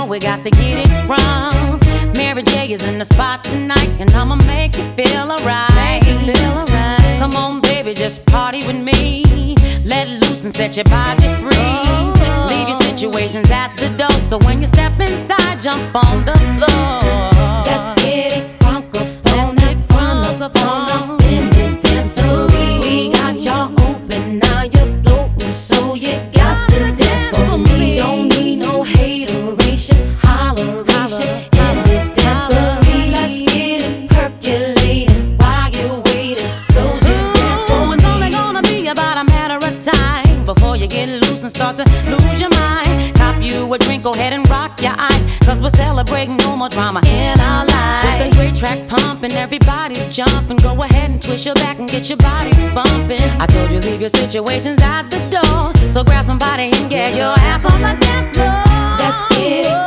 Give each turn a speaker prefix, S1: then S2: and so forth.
S1: we got to get it wrong. Mary J is in the spot tonight, and I'ma make you feel alright. Come on, baby, just party with me. Let loose and set your body free. Leave your situations at the door, so when you step inside, jump on the floor.
S2: Let's get it crunk up on in this dancery. We got y'all open, now you're floating, so you got to dance for me. Don't need no hateration, holleration in this dancery. Let's get it percolating while you're waiting, so just dance for me.
S1: It's only gonna be about a matter of time before you get loose and start to lose your mind. Cop you a drink, go ahead and rock your eyes, cause we're celebrating no more drama in our lives. With a great track pumping, everybody's jumping. Go ahead and twist your back and get your body bumping. I told you leave your situations at the door, so grab somebody and get your ass on the dance floor.
S2: Let's get it